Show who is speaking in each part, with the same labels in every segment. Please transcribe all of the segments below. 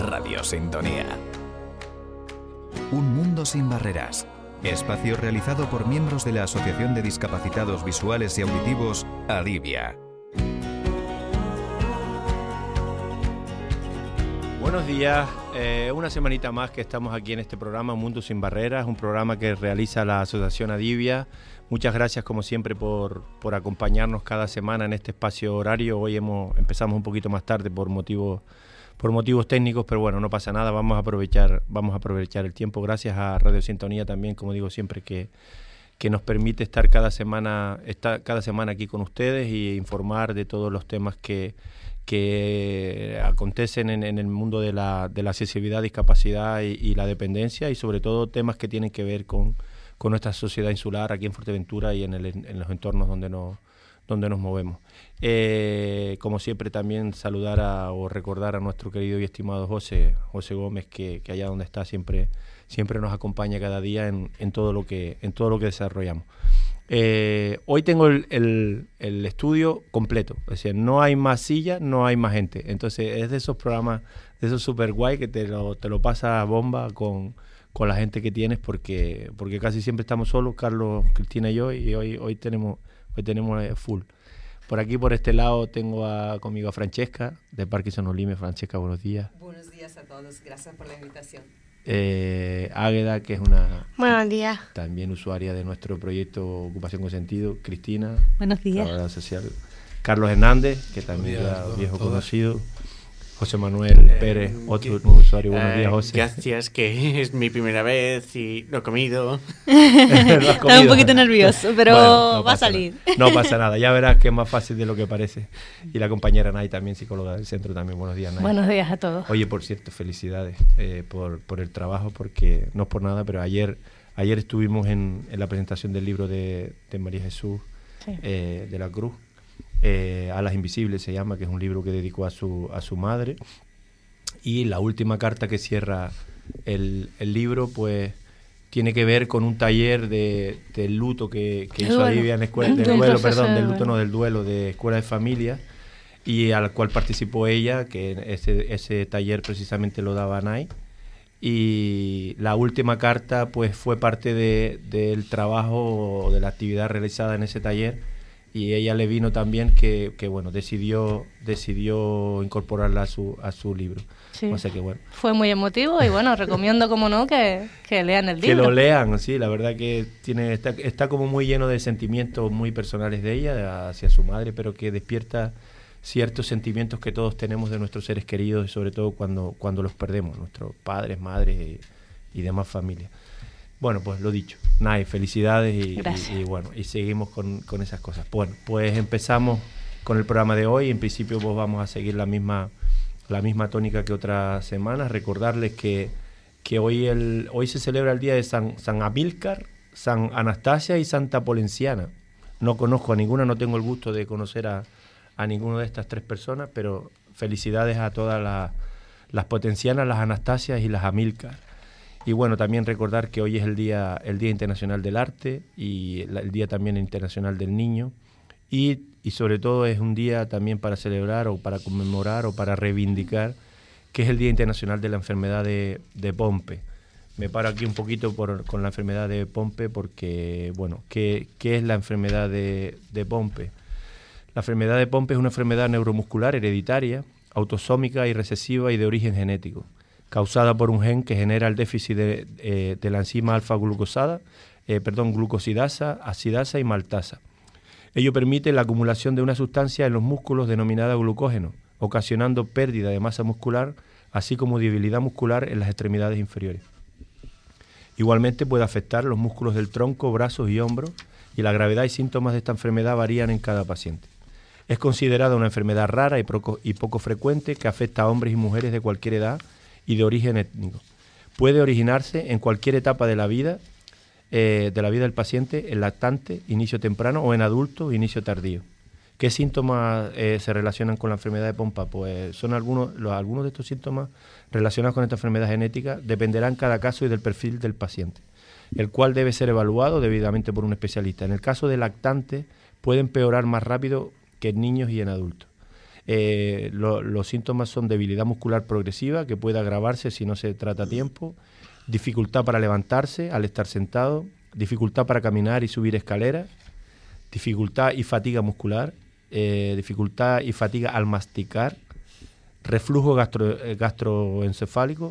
Speaker 1: Radio Sintonía. Un mundo sin barreras. Espacio realizado por miembros de la Asociación de Discapacitados Visuales y Auditivos, Adivia.
Speaker 2: Buenos días, una semanita más que estamos aquí en este programa Mundo Sin Barreras, un programa que realiza la Asociación Adivia. Muchas gracias como siempre por acompañarnos cada semana en este espacio horario. Hoy empezamos un poquito más tarde por motivos técnicos, pero bueno, no pasa nada, vamos a aprovechar el tiempo. Gracias a Radio Sintonía también, como digo siempre, que nos permite estar cada semana aquí con ustedes y informar de todos los temas que acontecen en el mundo de la accesibilidad, discapacidad y la dependencia, y sobre todo temas que tienen que ver con nuestra sociedad insular aquí en Fuerteventura y en los entornos donde nos movemos. Como siempre también saludar o recordar a nuestro querido y estimado José Gómez, que allá donde está siempre nos acompaña cada día en todo lo que desarrollamos. Hoy tengo el estudio completo, es decir, no hay más sillas, no hay más gente. Entonces es de esos programas, de esos super guay que te lo pasa a bomba con la gente que tienes, porque casi siempre estamos solos, Carlos, Cristina y yo, y hoy tenemos full. Por aquí, por este lado, tengo conmigo a Francesca, de Parkinson Olime. Francesca, buenos días.
Speaker 3: Buenos días a todos, gracias por la invitación.
Speaker 2: Águeda, que es una...
Speaker 4: Buenos días.
Speaker 2: También usuaria de nuestro proyecto Ocupación con Sentido. Cristina.
Speaker 4: Buenos días.
Speaker 2: Trabajadora social. Carlos Hernández, que también es viejo conocido. José Manuel Pérez, otro usuario. Buenos días, José.
Speaker 5: Gracias, que es mi primera vez y no he comido.
Speaker 4: Estaba un poquito nervioso, pero bueno, va a salir.
Speaker 2: No pasa nada, ya verás que es más fácil de lo que parece. Y la compañera Nay, también psicóloga del centro, también. Buenos días, Nay.
Speaker 4: Buenos días a todos.
Speaker 2: Oye, por cierto, felicidades por el trabajo, porque no es por nada, pero ayer estuvimos en la presentación del libro de María Jesús, sí, de la Cruz. Alas Invisibles se llama, que es un libro que dedicó a su madre, y la última carta que cierra el libro pues tiene que ver con un taller del luto que hizo Adivia en escuela, del duelo de Escuela de Familia, y al cual participó ella, que ese taller precisamente lo daba Nay, y la última carta pues fue parte del trabajo o de la actividad realizada en ese taller. Y ella le vino también que bueno, decidió incorporarla a su libro.
Speaker 4: Sí.
Speaker 2: O sea que bueno.
Speaker 4: Fue muy emotivo y bueno, recomiendo, como no, que lean el libro.
Speaker 2: Que lo lean, sí, la verdad que está como muy lleno de sentimientos muy personales de ella hacia su madre, pero que despierta ciertos sentimientos que todos tenemos de nuestros seres queridos, y sobre todo cuando los perdemos, nuestros padres, madres y demás familias. Bueno, pues lo dicho, Nay, felicidades y bueno, y seguimos con esas cosas. Bueno, pues empezamos con el programa de hoy. En principio pues vamos a seguir la misma tónica que otras semanas. Recordarles que hoy se celebra el día de San Amílcar, San Anastasia y Santa Polenciana. No conozco a ninguna, no tengo el gusto de conocer a ninguna de estas tres personas, pero felicidades a todas las potencianas, las Anastasias y las Amílcar. Y bueno, también recordar que hoy es el Día Internacional del Arte y el Día también Internacional del Niño. Y sobre todo es un día también para celebrar o para conmemorar o para reivindicar, que es el Día Internacional de la Enfermedad de Pompe. Me paro aquí un poquito con la enfermedad de Pompe porque, bueno, ¿qué es la enfermedad de Pompe? La enfermedad de Pompe es una enfermedad neuromuscular hereditaria, autosómica y recesiva y de origen genético, causada por un gen que genera el déficit de la enzima alfa-glucosidasa, acidasa y maltasa. Ello permite la acumulación de una sustancia en los músculos denominada glucógeno, ocasionando pérdida de masa muscular, así como debilidad muscular en las extremidades inferiores. Igualmente puede afectar los músculos del tronco, brazos y hombros, y la gravedad y síntomas de esta enfermedad varían en cada paciente. Es considerada una enfermedad rara y poco frecuente que afecta a hombres y mujeres de cualquier edad y de origen étnico. Puede originarse en cualquier etapa de la vida del paciente, en lactante, inicio temprano, o en adulto, inicio tardío. ¿Qué síntomas se relacionan con la enfermedad de Pompe? Pues son algunos de estos síntomas relacionados con esta enfermedad genética dependerán cada caso y del perfil del paciente, el cual debe ser evaluado debidamente por un especialista. En el caso de lactantes, puede empeorar más rápido que en niños y en adultos. Los síntomas son debilidad muscular progresiva, que puede agravarse si no se trata a tiempo, dificultad para levantarse al estar sentado, dificultad para caminar y subir escaleras, dificultad y fatiga muscular, dificultad y fatiga al masticar, reflujo gastroesofágico,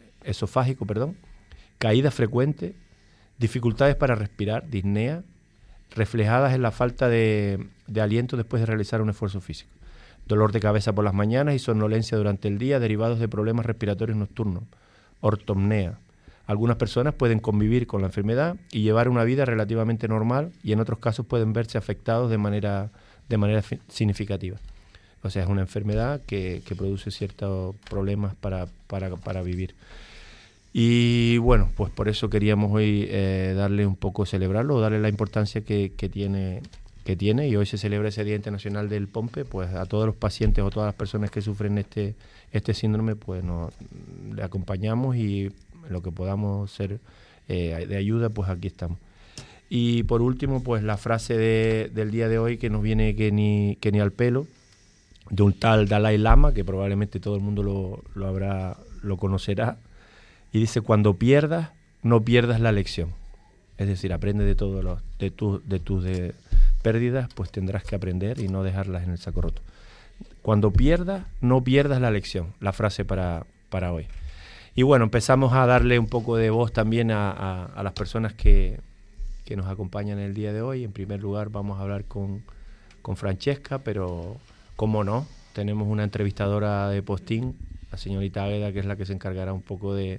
Speaker 2: caída frecuente, dificultades para respirar, disnea, reflejadas en la falta de aliento después de realizar un esfuerzo físico, dolor de cabeza por las mañanas y somnolencia durante el día derivados de problemas respiratorios nocturnos, ortopnea. Algunas personas pueden convivir con la enfermedad y llevar una vida relativamente normal y en otros casos pueden verse afectados de manera significativa. O sea, es una enfermedad que produce ciertos problemas para vivir. Y bueno, pues por eso queríamos hoy darle un poco, celebrarlo, darle la importancia que tiene, y hoy se celebra ese Día Internacional del POMPE. Pues a todos los pacientes o todas las personas que sufren este síndrome, pues le acompañamos y lo que podamos ser de ayuda, pues aquí estamos. Y por último, pues la frase del día de hoy que nos viene que ni al pelo, de un tal Dalai Lama, que probablemente todo el mundo lo conocerá, y dice: cuando pierdas, no pierdas la lección. Es decir, aprende de todos de tus pérdidas, pues tendrás que aprender y no dejarlas en el saco roto. Cuando pierdas, no pierdas la lección, la frase para hoy. Y bueno, empezamos a darle un poco de voz también a las personas que nos acompañan el día de hoy. En primer lugar vamos a hablar con Francesca, pero como no, tenemos una entrevistadora de postín, la señorita Águeda, que es la que se encargará un poco de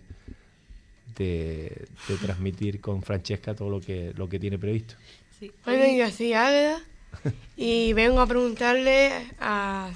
Speaker 2: transmitir con Francesca todo lo que tiene previsto.
Speaker 6: Sí. Bueno, yo soy Águeda y vengo a preguntarle, a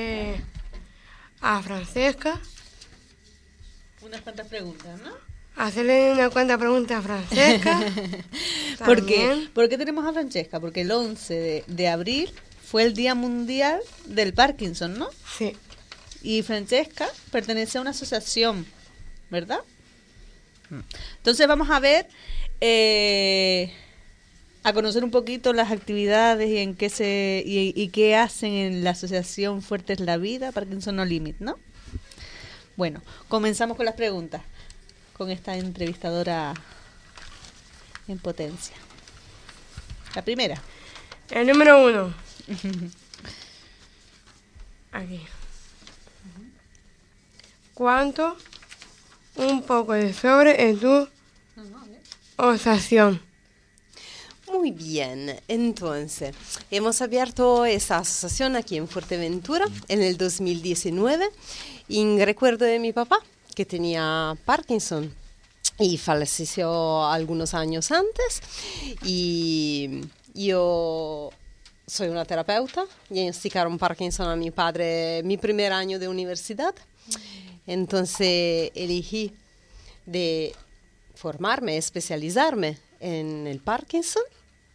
Speaker 6: Francesca
Speaker 4: unas cuantas preguntas, ¿no?
Speaker 6: Hacerle una cuanta preguntas a Francesca.
Speaker 4: ¿Por qué tenemos a Francesca? Porque el 11 de abril fue el Día Mundial del Parkinson, ¿no?
Speaker 6: Sí.
Speaker 4: Y Francesca pertenece a una asociación, ¿verdad? Entonces vamos a ver, a conocer un poquito las actividades y en qué y qué hacen en la asociación Fuerte es la Vida, Parkinson No Limit, ¿no? Bueno, comenzamos con las preguntas, con esta entrevistadora en potencia. La primera.
Speaker 6: El número 1. Aquí. ¿Cuánto? Un poco de sobre en tu asociación.
Speaker 7: Muy bien, entonces, hemos abierto esta asociación aquí en Fuerteventura en el 2019 en recuerdo de mi papá, que tenía Parkinson y falleció algunos años antes, y yo soy una terapeuta, diagnosticaron Parkinson a mi padre mi primer año de universidad, entonces elegí de formarme, especializarme en el Parkinson.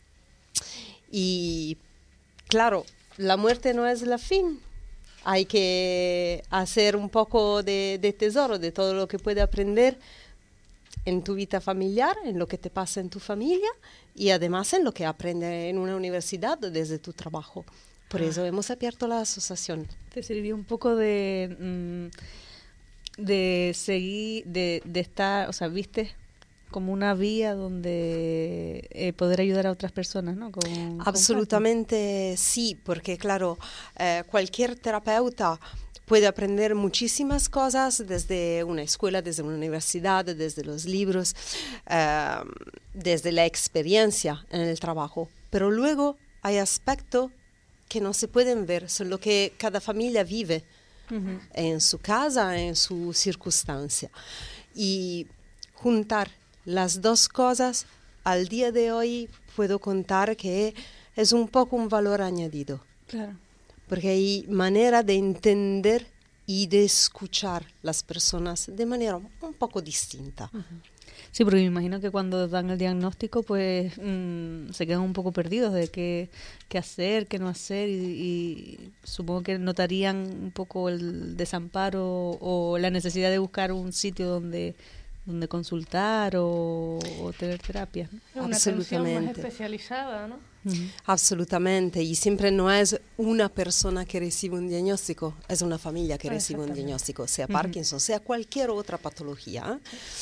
Speaker 7: Y claro, la muerte no es el fin. Hay que hacer un poco de tesoro de todo lo que puedes aprender en tu vida familiar, en lo que te pasa en tu familia y además en lo que aprendes en una universidad desde tu trabajo. Por eso hemos abierto la asociación.
Speaker 4: ¿Te sirvió un poco de seguir, de estar, o sea, viste como una vía donde poder ayudar a otras personas, ¿no?
Speaker 7: Absolutamente sí, porque claro, cualquier terapeuta puede aprender muchísimas cosas desde una escuela, desde una universidad, desde los libros, desde la experiencia en el trabajo. Pero luego hay aspectos que no se pueden ver, son lo que cada familia vive en su casa, en su circunstancia. Y juntar las dos cosas, al día de hoy puedo contar que es un poco un valor añadido.
Speaker 4: Claro.
Speaker 7: Porque hay manera de entender y de escuchar las personas de manera un poco distinta.
Speaker 4: Sí, porque me imagino que cuando dan el diagnóstico, pues se quedan un poco perdidos de qué hacer, qué no hacer, y supongo que notarían un poco el desamparo o la necesidad de buscar un sitio donde donde consultar o tener terapia, ¿no?
Speaker 8: Una atención más
Speaker 7: Absolutamente.
Speaker 8: especializada, ¿no?
Speaker 7: Absolutamente, y siempre no es una persona que recibe un diagnóstico, es una familia que recibe un
Speaker 8: Exactamente.
Speaker 7: diagnóstico, sea Parkinson, sea cualquier otra patología.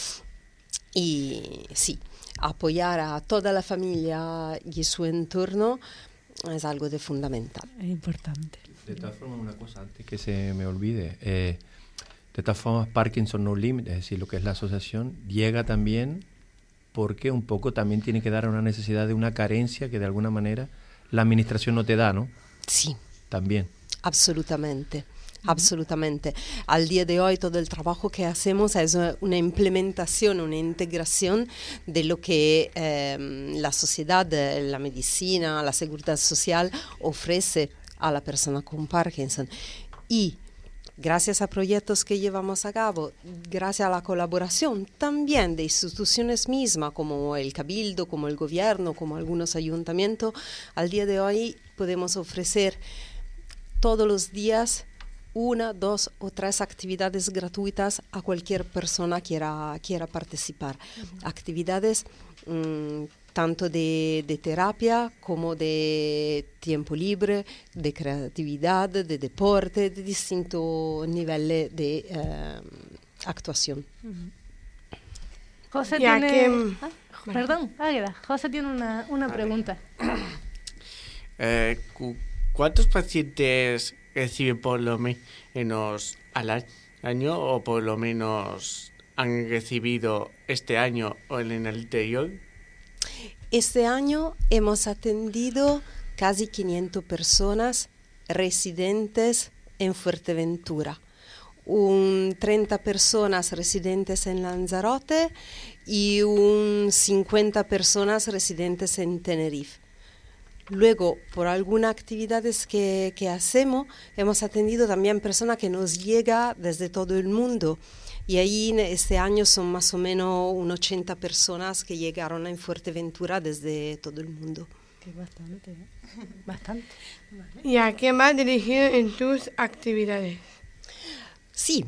Speaker 7: Y sí, apoyar a toda la familia y su entorno es algo de fundamental.
Speaker 4: Es importante.
Speaker 2: De todas formas, una cosa antes que se me olvide. De todas formas, Parkinson No Limit, es decir, lo que es la asociación, llega también porque un poco también tiene que dar a una necesidad de una carencia que de alguna manera la administración no te da, ¿no?
Speaker 7: Sí,
Speaker 2: También.
Speaker 7: absolutamente. Absolutamente. Al día de hoy todo el trabajo que hacemos es una implementación, una integración de lo que la sociedad, la medicina, la seguridad social ofrece a la persona con Parkinson. Y gracias a proyectos que llevamos a cabo, gracias a la colaboración también de instituciones mismas como el Cabildo, como el gobierno, como algunos ayuntamientos, al día de hoy podemos ofrecer todos los días 1, 2 o 3 actividades gratuitas a cualquier persona quiera participar. Actividades tanto de terapia como de tiempo libre, de creatividad, de deporte, de distintos niveles de actuación.
Speaker 8: José
Speaker 6: Ya
Speaker 8: tiene...
Speaker 6: que-
Speaker 8: Perdón, Águeda. José tiene una pregunta.
Speaker 5: ¿Cuántos pacientes reciben por lo menos al año o por lo menos han recibido este año o en el anterior?
Speaker 7: Este año hemos atendido casi 500 personas residentes en Fuerteventura, 30 personas residentes en Lanzarote y 50 personas residentes en Tenerife. Luego, por algunas actividades que hacemos, hemos atendido también personas que nos llegan desde todo el mundo. Y ahí este año son más o menos unas 80 personas que llegaron en Fuerteventura desde todo el mundo.
Speaker 4: Que es bastante, ¿eh?
Speaker 8: Bastante.
Speaker 6: ¿Y a qué vas dirigido en tus actividades?
Speaker 7: Sí,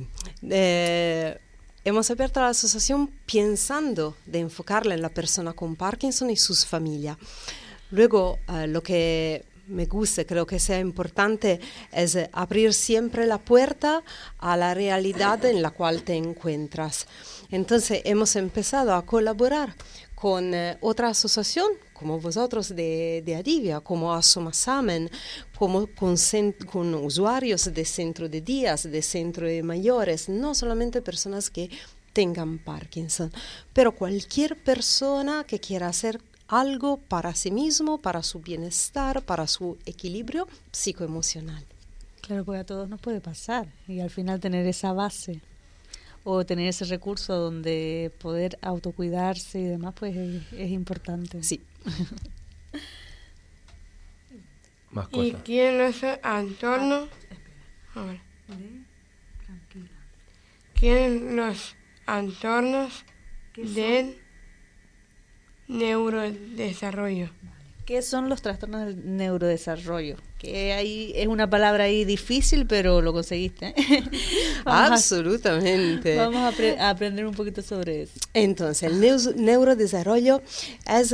Speaker 7: hemos abierto la asociación pensando de enfocarla en la persona con Parkinson y sus familias. Luego, lo que me gusta, creo que sea importante, es abrir siempre la puerta a la realidad en la cual te encuentras. Entonces, hemos empezado a colaborar con otra asociación, como vosotros de Adivia, como Asomasamen, como con usuarios de centro de días, de centro de mayores, no solamente personas que tengan Parkinson, pero cualquier persona que quiera hacer algo para sí mismo, para su bienestar, para su equilibrio psicoemocional.
Speaker 4: Claro, porque a todos nos puede pasar y al final tener esa base o tener ese recurso donde poder autocuidarse y demás, pues es importante.
Speaker 7: Sí.
Speaker 2: Más
Speaker 6: ¿Y
Speaker 2: cosas.
Speaker 6: quién los entornos? A ver. ¿Quién los entornos del neurodesarrollo?
Speaker 4: ¿Qué son los trastornos del neurodesarrollo? Que ahí es una palabra ahí difícil, pero lo conseguiste.
Speaker 7: Absolutamente.
Speaker 4: Vamos a aprender un poquito sobre eso.
Speaker 7: Entonces, el neurodesarrollo es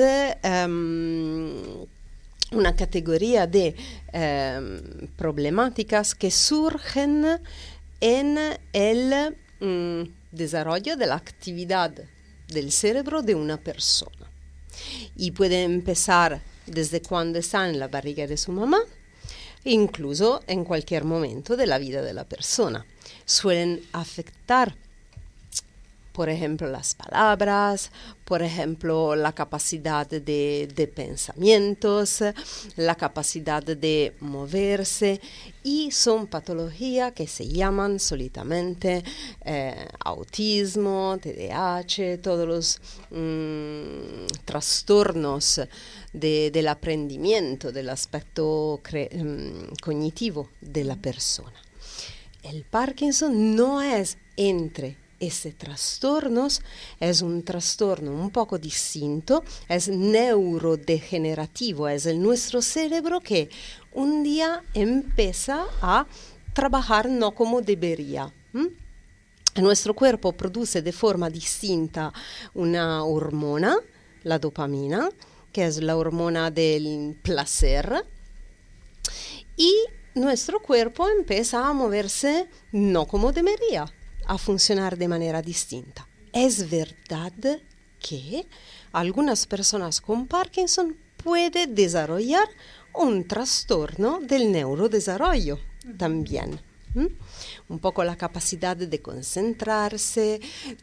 Speaker 7: una categoría de problemáticas que surgen en el desarrollo de la actividad del cerebro de una persona. Y puede empezar desde cuando está en la barriga de su mamá, incluso en cualquier momento de la vida de la persona. Suelen afectar, por ejemplo, las palabras, por ejemplo, la capacidad de pensamientos, la capacidad de moverse, y son patologías que se llaman solitamente autismo, TDAH, todos los trastornos del aprendimiento, del aspecto cognitivo de la persona. El Parkinson no es entre esos trastornos, es un trastorno un poco distinto, es neurodegenerativo, es nuestro cerebro que un día empieza a trabajar no como debería. nuestro cuerpo produce de forma distinta una hormona, la dopamina, que es la hormona del placer, y nuestro cuerpo empieza a moverse no como debería, a funcionar de manera distinta. Es verdad que algunas personas con Parkinson pueden desarrollar un trastorno del neurodesarrollo también. Un poco la capacidad de concentrarse,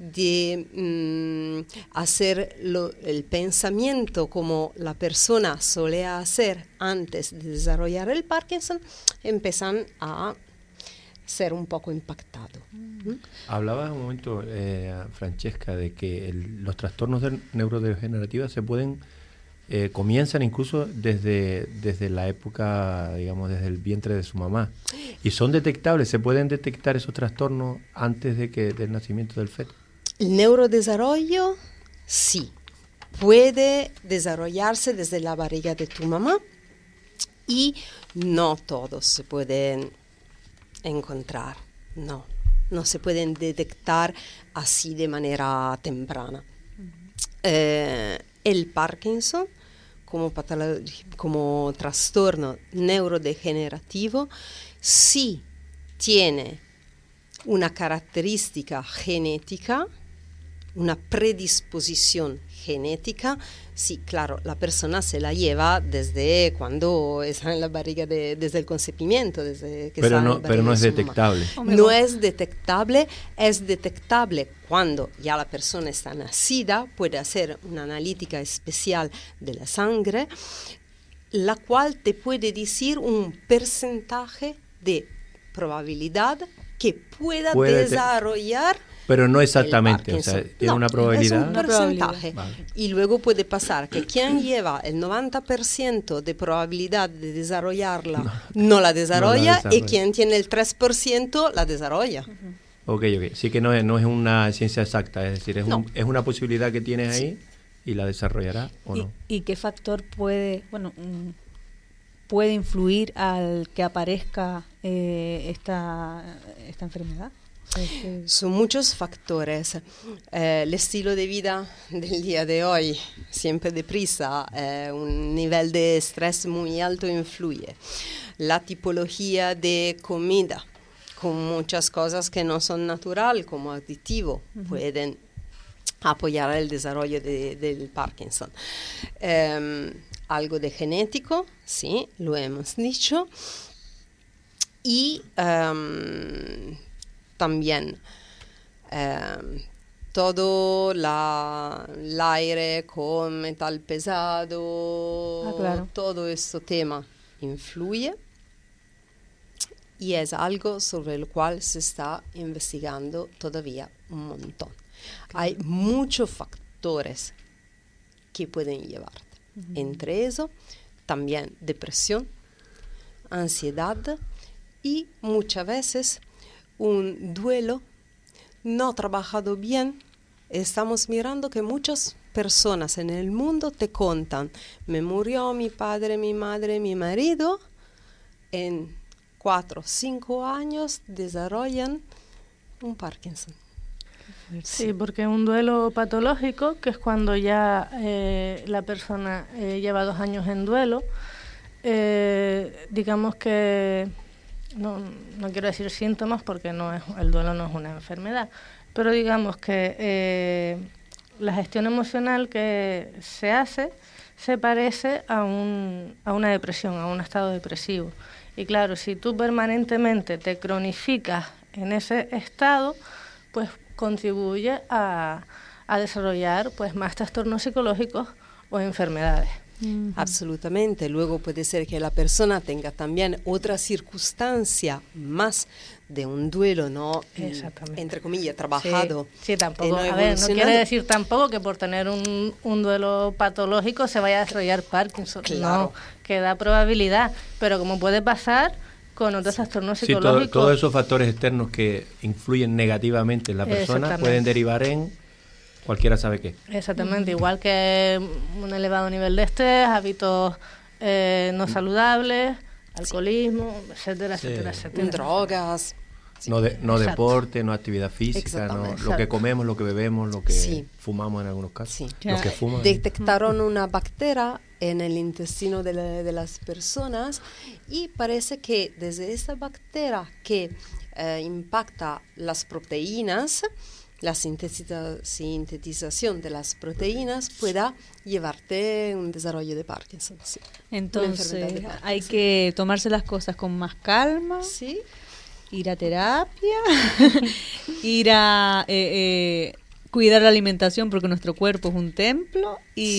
Speaker 7: de hacer el pensamiento como la persona solía hacer antes de desarrollar el Parkinson, empiezan a ser un poco impactados.
Speaker 2: Hablabas un momento, Francesca, de que los trastornos neurodegenerativos se pueden comienzan incluso desde la época, digamos, desde el vientre de su mamá. Y son detectables, se pueden detectar esos trastornos antes del nacimiento del feto.
Speaker 7: El neurodesarrollo, sí, puede desarrollarse desde la barriga de tu mamá y no todos se pueden encontrar, no se pueden detectar así de manera temprana. El Parkinson, como trastorno neurodegenerativo, sí tiene una característica genética, una predisposición genética. Sí, claro, la persona se la lleva desde cuando está en la barriga, desde el concebimiento, desde que
Speaker 2: pero
Speaker 7: está
Speaker 2: no,
Speaker 7: en la barriga
Speaker 2: pero no
Speaker 7: de
Speaker 2: es
Speaker 7: su
Speaker 2: detectable.
Speaker 7: mamá. No es detectable cuando ya la persona está nacida, puede hacer una analítica especial de la sangre, la cual te puede decir un porcentaje de probabilidad que pueda desarrollar.
Speaker 2: Pero no exactamente, o sea, tiene una probabilidad.
Speaker 7: Es un porcentaje.
Speaker 2: Vale.
Speaker 7: Y luego puede pasar que quien lleva el 90% de probabilidad de desarrollarla no la desarrolla, y quien tiene el 3% la desarrolla.
Speaker 2: Ok. Sí que no es una ciencia exacta, es decir, es una posibilidad que tienes ahí y la desarrollará o no.
Speaker 4: ¿Y qué factor puede influir al que aparezca esta enfermedad?
Speaker 7: Son muchos factores. El estilo de vida del día de hoy, siempre deprisa, un nivel de estrés muy alto influye. La tipología de comida, con muchas cosas que no son natural, como aditivo, pueden apoyar el desarrollo del Parkinson. Algo de genético, sí, lo hemos dicho. Y también todo el aire con metal pesado,
Speaker 4: claro.
Speaker 7: Todo este tema influye y es algo sobre el cual se está investigando todavía un montón. Hay muchos factores que pueden llevarte. Entre eso, también depresión, ansiedad y muchas veces un duelo no trabajado bien. Estamos mirando que muchas personas en el mundo te contan: me murió mi padre, mi madre, mi marido. En 4 o 5 años desarrollan un Parkinson.
Speaker 8: Sí, porque un duelo patológico, que es cuando ya la persona lleva 2 años en duelo, digamos que no quiero decir síntomas porque el duelo no es una enfermedad, pero digamos que la gestión emocional que se hace se parece a una depresión, a un estado depresivo. Y claro, si tú permanentemente te cronificas en ese estado, pues contribuye a desarrollar pues más trastornos psicológicos o enfermedades.
Speaker 7: Absolutamente. Luego puede ser que la persona tenga también otra circunstancia más de un duelo, ¿no? Entre comillas, trabajado.
Speaker 8: Sí, tampoco. No quiere decir tampoco que por tener un duelo patológico se vaya a desarrollar Parkinson.
Speaker 7: Claro.
Speaker 8: No, que da probabilidad. Pero como puede pasar con otros trastornos psicológicos.
Speaker 2: Sí, todos esos factores externos que influyen negativamente en la persona pueden derivar en cualquiera sabe qué.
Speaker 8: Exactamente, igual que un elevado nivel de estrés, hábitos no saludables, alcoholismo, etcétera.
Speaker 7: Drogas.
Speaker 2: No
Speaker 8: Exacto.
Speaker 2: deporte, no actividad física, no,
Speaker 7: Exactamente.
Speaker 2: lo que comemos, lo que bebemos, lo que
Speaker 7: Sí.
Speaker 2: fumamos en algunos casos.
Speaker 7: Sí.
Speaker 2: Los que fuman.
Speaker 7: Detectaron una bacteria en el intestino de las personas y parece que desde esta bacteria que impacta las proteínas, la sintetización de las proteínas pueda llevarte un desarrollo de Parkinson. Sí. Una
Speaker 4: Entonces,
Speaker 7: enfermedad de Parkinson.
Speaker 4: hay que tomarse las cosas con más calma,
Speaker 7: Sí.
Speaker 4: ir a terapia, ir a cuidar la alimentación porque nuestro cuerpo es un templo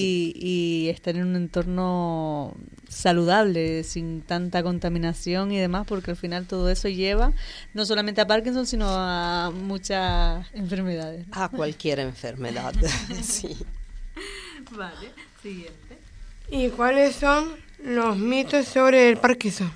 Speaker 4: y estar en un entorno saludable, sin tanta contaminación y demás, porque al final todo eso lleva no solamente a Parkinson, sino a muchas enfermedades.
Speaker 7: A cualquier enfermedad. Sí.
Speaker 4: Vale, siguiente.
Speaker 6: ¿Y cuáles son los mitos sobre el Parkinson?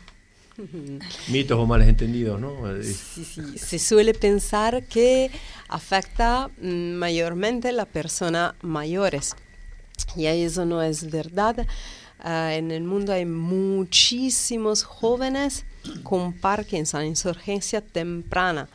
Speaker 2: Mitos o males entendidos, ¿no?
Speaker 7: Sí. Se suele pensar que afecta mayormente a las personas mayores. Y eso no es verdad. En el mundo hay muchísimos jóvenes con Parkinson, insurgencia temprana,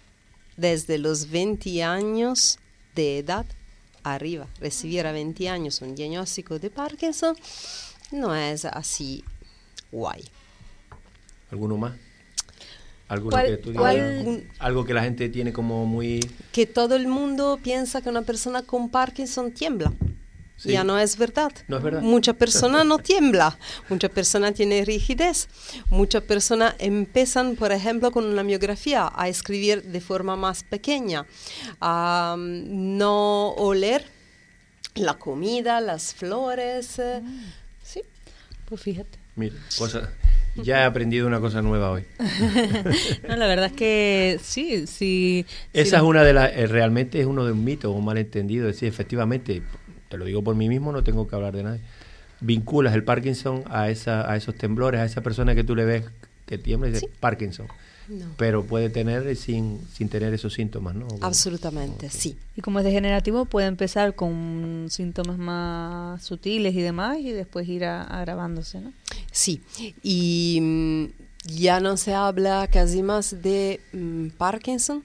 Speaker 7: desde los 20 años de edad arriba. Recibir a 20 años un diagnóstico de Parkinson no es así guay.
Speaker 2: ¿Alguno más? ¿Alguno
Speaker 7: ¿Cuál-
Speaker 2: que tú digas?
Speaker 7: cuál-
Speaker 2: Algo que la gente tiene como muy...
Speaker 7: Que todo el mundo piensa que una persona con Parkinson tiembla.
Speaker 2: Sí.
Speaker 7: Ya no es verdad.
Speaker 2: No es verdad.
Speaker 7: Muchas personas no tiembla, muchas personas tienen rigidez, muchas personas empiezan, por ejemplo, con una miografía a escribir de forma más pequeña, a no oler la comida, las flores. Sí.
Speaker 4: Pues fíjate.
Speaker 2: Mira, ya he aprendido una cosa nueva hoy.
Speaker 4: No, la verdad es que sí, sí.
Speaker 2: Esa es una de las... realmente es uno de un mito o un malentendido. Es decir, efectivamente, te lo digo por mí mismo, no tengo que hablar de nadie. Vinculas el Parkinson a esos temblores, a esa persona que tú le ves que tiembla y dices Parkinson.
Speaker 7: No.
Speaker 2: Pero puede tener sin tener esos síntomas, ¿no?
Speaker 7: Absolutamente, sí.
Speaker 4: Y como es degenerativo, puede empezar con síntomas más sutiles y demás, y después ir agravándose, ¿no?
Speaker 7: Sí, y ya no se habla casi más de Parkinson,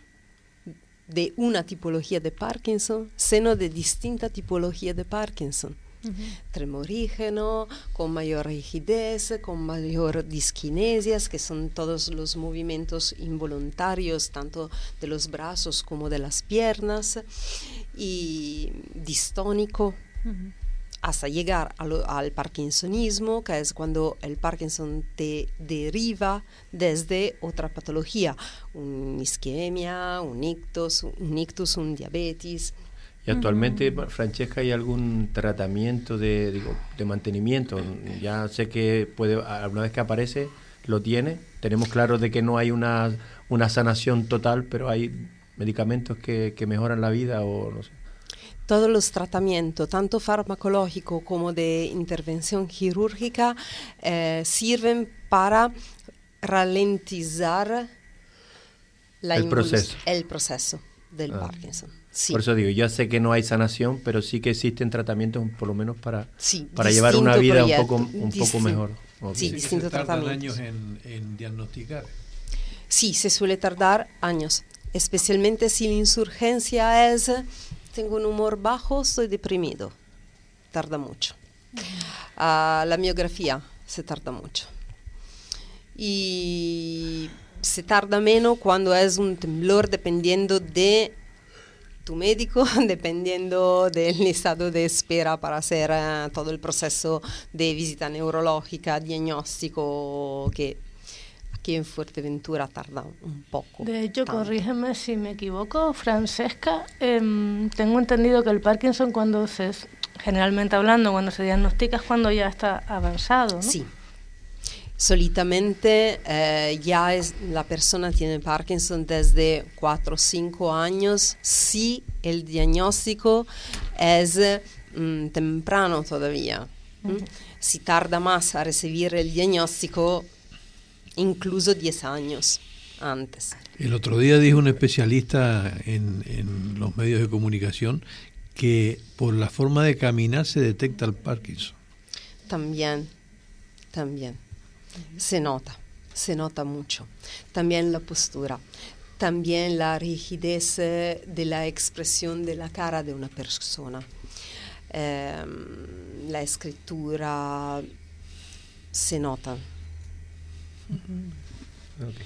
Speaker 7: de una tipología de Parkinson, sino de distinta tipología de Parkinson. Tremorígeno, con mayor rigidez, con mayor diskinesias, que son todos los movimientos involuntarios, tanto de los brazos como de las piernas, y distónico, hasta llegar al parkinsonismo, que es cuando el Parkinson te deriva desde otra patología, una isquemia, un ictus, un diabetes.
Speaker 2: Y actualmente, Francesca, ¿hay algún tratamiento de mantenimiento? Ya sé que alguna vez que aparece, lo tiene. Tenemos claro de que no hay una sanación total, pero hay medicamentos que mejoran la vida o no sé.
Speaker 7: Todos los tratamientos, tanto farmacológico como de intervención quirúrgica, sirven para ralentizar el proceso del Parkinson. Sí.
Speaker 2: Por eso digo, ya sé que no hay sanación, pero sí que existen tratamientos por lo menos para llevar una
Speaker 7: distinto
Speaker 2: vida
Speaker 7: proyecto,
Speaker 2: un poco mejor.
Speaker 7: Sí,
Speaker 9: Sí,
Speaker 7: distintos
Speaker 9: se tardan
Speaker 7: tratamientos.
Speaker 9: años en diagnosticar.
Speaker 7: Sí, se suele tardar años, especialmente si la insurgencia es, tengo un humor bajo, estoy deprimido, tarda mucho. La miografía se tarda mucho. Y se tarda menos cuando es un temblor, dependiendo de tu médico, dependiendo del estado de espera para hacer todo el proceso de visita neurológica, diagnóstico, que aquí en Fuerteventura tarda un poco.
Speaker 8: De hecho,
Speaker 7: tanto.
Speaker 8: corrígeme si me equivoco, Francesca, tengo entendido que el Parkinson generalmente hablando, cuando se diagnostica es cuando ya está avanzado, ¿no?
Speaker 7: Sí. Solitamente la persona tiene Parkinson desde 4 o 5 años si el diagnóstico es temprano todavía. Si tarda más a recibir el diagnóstico, incluso 10 años antes.
Speaker 9: El otro día dijo un especialista en los medios de comunicación que por la forma de caminar se detecta el Parkinson.
Speaker 7: También. Se nota mucho. También la postura. también la rigidez de la expresión de la cara de una persona. La escritura se nota.
Speaker 2: Okay.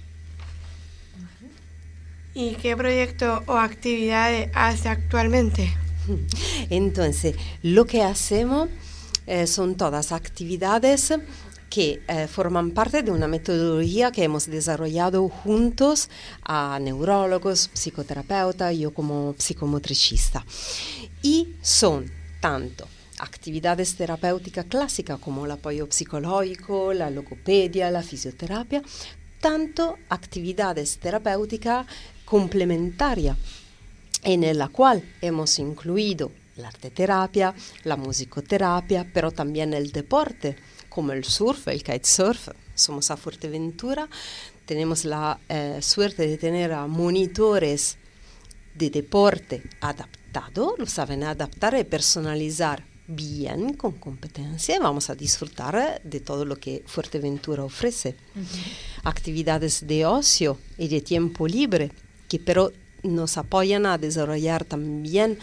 Speaker 6: ¿Y qué proyectos o actividades hace actualmente?
Speaker 7: Entonces, lo que hacemos son todas actividades que forman parte de una metodología que hemos desarrollado juntos a neurólogos, psicoterapeutas, yo como psicomotricista. Y son tanto actividades terapéuticas clásicas como el apoyo psicológico, la logopedia, la fisioterapia, tanto actividades terapéuticas complementarias en la cual hemos incluido la arteterapia, la musicoterapia, pero también el deporte, como el surf, el kitesurf. Somos a Fuerteventura, tenemos la suerte de tener a monitores de deporte adaptado, lo saben adaptar y personalizar bien, con competencia, y vamos a disfrutar de todo lo que Fuerteventura ofrece. Actividades de ocio y de tiempo libre, que pero nos apoyan a desarrollar también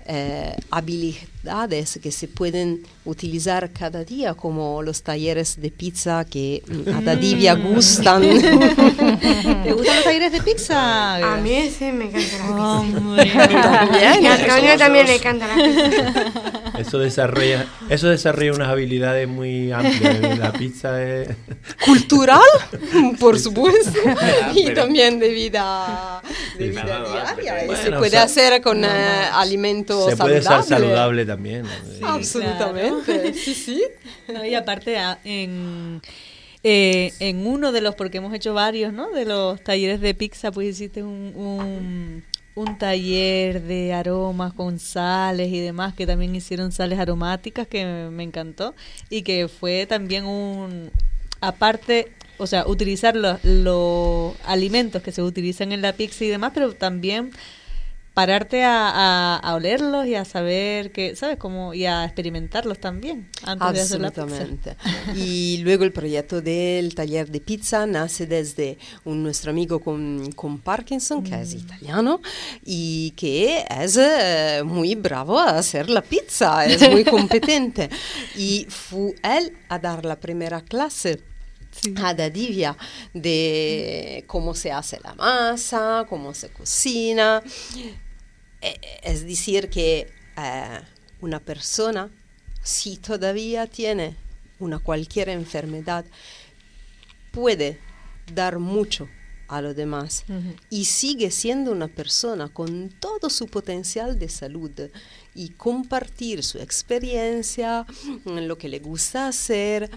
Speaker 7: habilidades que se pueden utilizar cada día, como los talleres de pizza que a Dadivia gustan.
Speaker 4: ¿Te gustan los talleres de pizza?
Speaker 6: A mí sí me encanta la pizza.
Speaker 7: También.
Speaker 6: Y a Antonio también le encanta la pizza.
Speaker 2: Eso desarrolla unas habilidades muy amplias. La pizza es
Speaker 7: cultural, por supuesto, y también de vida diaria. Y
Speaker 2: bueno,
Speaker 7: se puede hacer con alimentos
Speaker 2: se puede ser saludable también.
Speaker 7: Sí, absolutamente, claro. Sí.
Speaker 4: No, y aparte en uno de los, porque hemos hecho varios, ¿no? De los talleres de pizza, pues hiciste un taller de aromas con sales y demás, que también hicieron sales aromáticas, que me encantó, y que fue también aparte, o sea, utilizar los alimentos que se utilizan en la pizza y demás, pero también pararte a olerlos y a saber que, ¿sabes? Y a experimentarlos también antes de hacer la pizza.
Speaker 7: Absolutamente. Y luego el proyecto del taller de pizza nace desde nuestro amigo con Parkinson, que es italiano y que es muy bravo a hacer la pizza, es muy competente. Y fue él a dar la primera clase. Sí. A Dadivia de cómo se hace la masa, cómo se cocina. Es decir, que una persona, si todavía tiene cualquier enfermedad, puede dar mucho a los demás y sigue siendo una persona con todo su potencial de salud y compartir su experiencia, lo que le gusta hacer.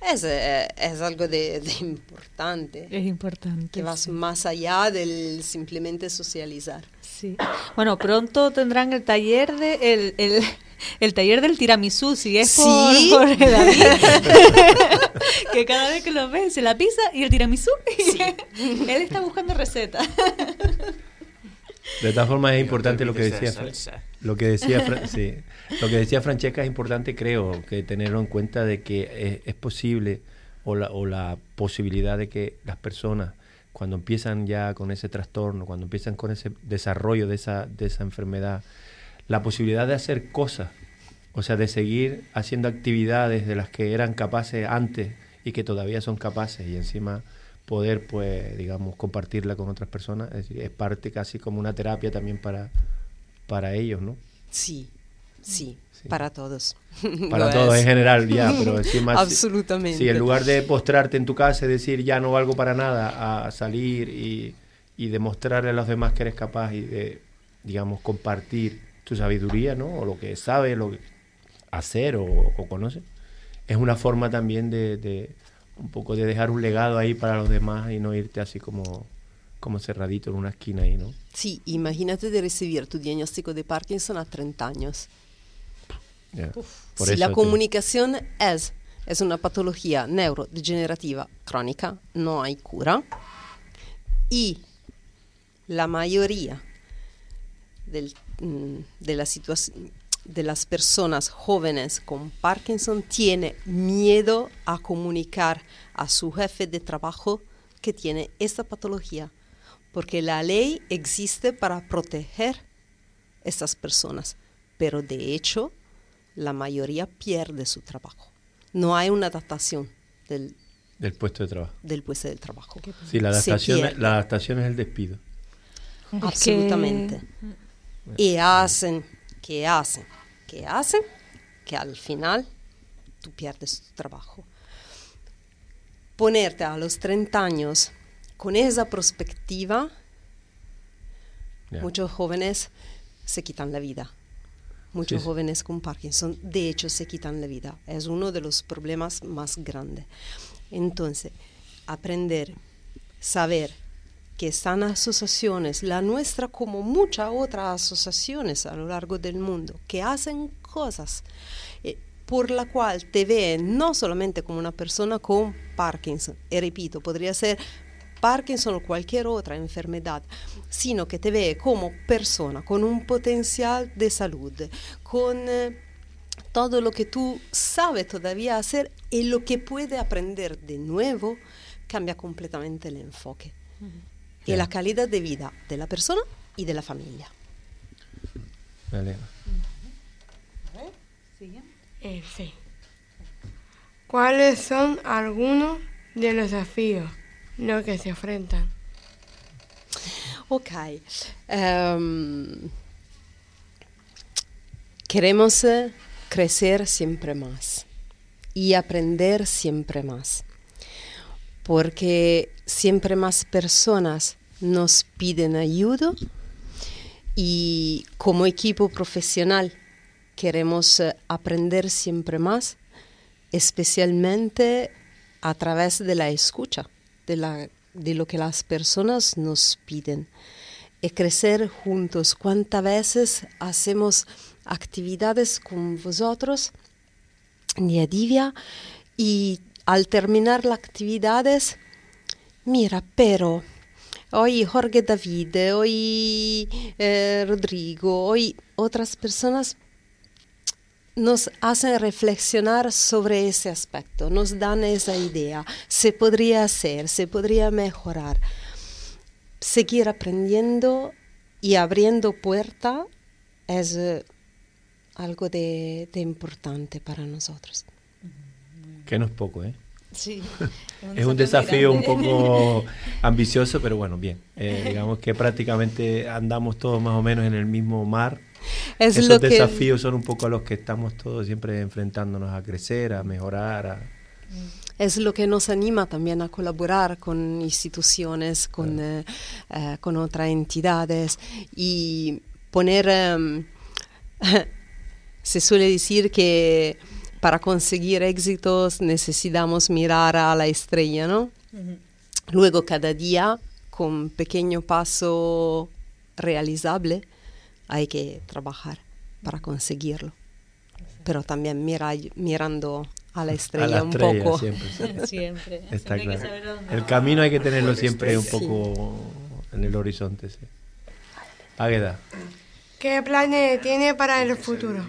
Speaker 7: Es algo de importante.
Speaker 4: Es importante.
Speaker 7: Que vas más allá del simplemente socializar.
Speaker 4: Sí. Bueno, pronto tendrán el taller el taller del tiramisú, si es por David. Que cada vez que lo ves, la pizza y el tiramisú. Sí. Él está buscando recetas.
Speaker 2: De todas formas es importante lo que decía Francesca, es importante, creo, que tenerlo en cuenta, de que es posible o la posibilidad de que las personas, cuando empiezan ya con ese trastorno, cuando empiezan con ese desarrollo de esa enfermedad, la posibilidad de hacer cosas, o sea, de seguir haciendo actividades de las que eran capaces antes y que todavía son capaces, y encima poder, pues, digamos, compartirla con otras personas, es decir, es parte casi como una terapia también para ellos, ¿no?
Speaker 7: Sí, para todos.
Speaker 2: Para todos en general, ya, pero encima
Speaker 7: absolutamente.
Speaker 2: Sí, en lugar de postrarte en tu casa y decir ya no valgo para nada, a salir y demostrarle a los demás que eres capaz y de, digamos, compartir tu sabiduría, ¿no? O lo que sabes, lo que hacer o conoces. Es una forma también de un poco de dejar un legado ahí para los demás y no irte así como cerradito en una esquina ahí, ¿no?
Speaker 7: Sí, imagínate de recibir tu diagnóstico de Parkinson a 30 años.
Speaker 2: Yeah.
Speaker 7: Si la comunicación es una patología neurodegenerativa crónica, no hay cura, y la mayoría de las personas jóvenes con Parkinson tiene miedo a comunicar a su jefe de trabajo que tiene esta patología, porque la ley existe para proteger a estas personas, pero de hecho la mayoría pierde su trabajo. No hay una adaptación del
Speaker 2: puesto de trabajo.
Speaker 7: Del puesto de trabajo.
Speaker 2: Sí, la adaptación es el despido.
Speaker 7: Absolutamente. Y hacen que al final tú pierdes tu trabajo. Ponerte a los 30 años con esa perspectiva, muchos jóvenes se quitan la vida. Muchos jóvenes con Parkinson, de hecho, se quitan la vida. Es uno de los problemas más grandes. Entonces, aprender, saber que están asociaciones, la nuestra como muchas otras asociaciones a lo largo del mundo, que hacen cosas por la cual te ven no solamente como una persona con Parkinson, y repito, podría ser Parkinson o cualquier otra enfermedad, sino que te ve como persona con un potencial de salud, con todo lo que tú sabes todavía hacer y lo que puede aprender de nuevo, cambia completamente el enfoque y la calidad de vida de la persona y de la familia.
Speaker 2: Vale.
Speaker 6: Sí. ¿Cuáles son algunos de los desafíos los que se enfrentan?
Speaker 7: Ok. Queremos crecer siempre más y aprender siempre más, porque siempre más personas nos piden ayuda y como equipo profesional queremos aprender siempre más, especialmente a través de la escucha, de lo que las personas nos piden. Y crecer juntos. ¿Cuántas veces hacemos actividades con vosotros de Adivia y al terminar las actividades, mira, pero hoy Jorge David, hoy Rodrigo, hoy otras personas nos hacen reflexionar sobre ese aspecto, nos dan esa idea, se podría hacer, se podría mejorar. Seguir aprendiendo y abriendo puertas es algo de importante para nosotros.
Speaker 2: Que no es poco, ¿eh?
Speaker 4: Sí.
Speaker 2: Es un desafío un poco ambicioso, pero bueno, bien. Digamos que prácticamente andamos todos más o menos en el mismo mar. Esos desafíos son un poco a los que estamos todos siempre enfrentándonos a crecer, a mejorar.
Speaker 7: Es lo que nos anima también a colaborar con instituciones, con otras entidades y poner... se suele decir que para conseguir éxitos necesitamos mirar a la estrella, ¿no? Uh-huh. Luego cada día, con pequeño paso realizable, hay que trabajar para conseguirlo. Pero también mirando a la estrella un poco.
Speaker 4: Siempre.
Speaker 2: Está claro. El camino hay que tenerlo siempre un poco en el horizonte. Sí. Águeda.
Speaker 6: ¿Qué planes tiene para el futuro?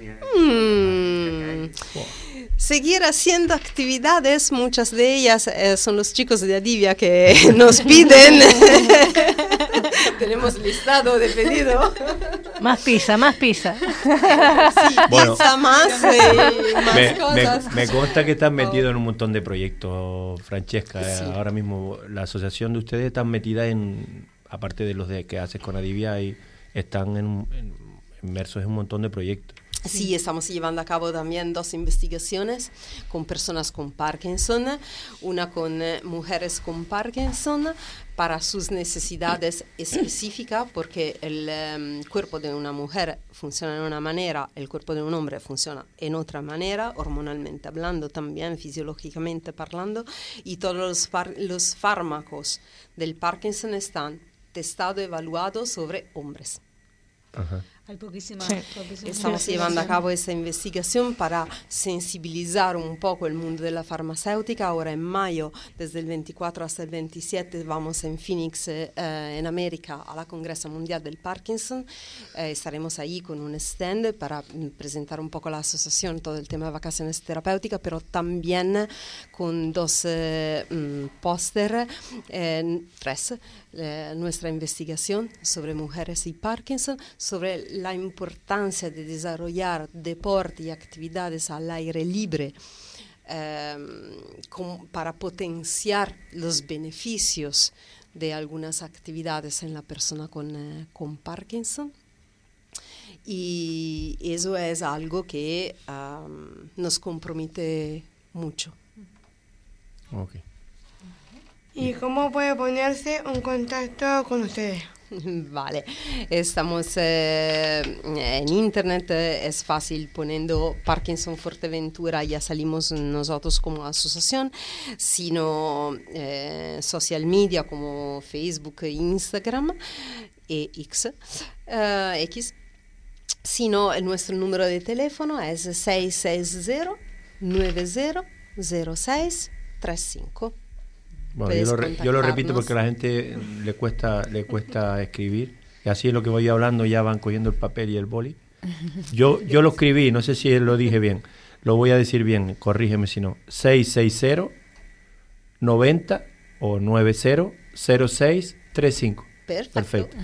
Speaker 7: Seguir haciendo actividades, muchas de ellas son los chicos de Adivia que nos piden. Tenemos listado de pedido.
Speaker 8: Más pizza.
Speaker 7: Sí, bueno, pizza más cosas.
Speaker 2: Me consta que están metidos en un montón de proyectos, Francesca. Sí. Ahora mismo la asociación de ustedes está metida en, aparte de los que haces con Adivia, y están inmersos en un montón de proyectos.
Speaker 7: Sí, estamos llevando a cabo también 2 investigaciones con personas con Parkinson, una con mujeres con Parkinson para sus necesidades específicas, porque el cuerpo de una mujer funciona de una manera, el cuerpo de un hombre funciona en otra manera, hormonalmente hablando también, fisiológicamente hablando, y todos los fármacos del Parkinson están testados y evaluados sobre hombres. Ajá.
Speaker 4: Hay poquísima.
Speaker 7: Estamos llevando a cabo esta investigación para sensibilizar un poco el mundo de la farmacéutica. Ahora en mayo, desde el 24 hasta el 27, vamos en Phoenix, en América, a la Congreso Mundial del Parkinson. Estaremos ahí con un stand para presentar un poco la asociación, todo el tema de vacaciones terapéuticas, pero también con 2 póster, 3, nuestra investigación sobre mujeres y Parkinson, sobre la importancia de desarrollar deporte y actividades al aire libre para potenciar los beneficios de algunas actividades en la persona con Parkinson. Y eso es algo que nos compromete mucho.
Speaker 2: Okay.
Speaker 6: ¿Y cómo puede ponerse en contacto con ustedes?
Speaker 7: Vale, estamos en internet, es fácil poniendo Parkinson Fuerteventura, ya salimos nosotros como asociación, sino social media como Facebook, Instagram e X, sino nuestro número de teléfono es 660-900635.
Speaker 2: Bueno, yo lo repito porque a la gente le cuesta escribir, y así es lo que voy hablando, ya van cogiendo el papel y el boli. Yo lo escribí, no sé si lo dije bien, lo voy a decir bien, corrígeme si no. 660-90 o 900635.
Speaker 7: Perfecto.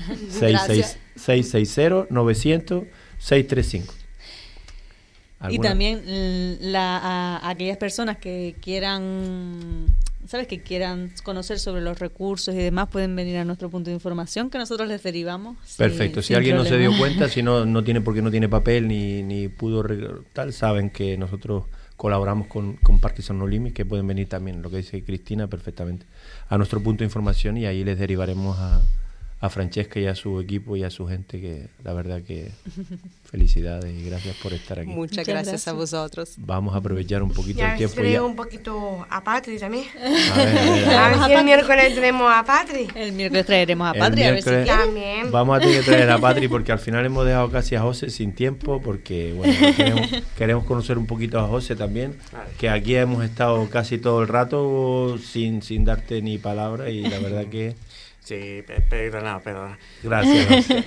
Speaker 2: 660-900-635.
Speaker 4: Y también aquellas personas que quieran, ¿sabes? Que quieran conocer sobre los recursos y demás, pueden venir a nuestro punto de información que nosotros les derivamos.
Speaker 2: Perfecto. Si alguien no se dio cuenta, si no tiene, porque no tiene papel ni pudo tal, saben que nosotros colaboramos con Parkinson No Limit, que pueden venir también, lo que dice Cristina, perfectamente, a nuestro punto de información, y ahí les derivaremos a Francesca y a su equipo y a su gente, que la verdad que felicidades y gracias por estar aquí.
Speaker 7: Muchas gracias a vosotros.
Speaker 2: Vamos a aprovechar un poquito el tiempo.
Speaker 6: Y un poquito a Patri también.
Speaker 2: A
Speaker 6: ver si el miércoles tenemos a Patri.
Speaker 4: El miércoles traeremos a Patri, a ver si
Speaker 6: también.
Speaker 2: Vamos a tener que traer a Patri porque al final hemos dejado casi a José sin tiempo, porque bueno, queremos conocer un poquito a José también, que aquí hemos estado casi todo el rato sin darte ni palabra, y la verdad que...
Speaker 5: Sí, perdona.
Speaker 2: Gracias, José.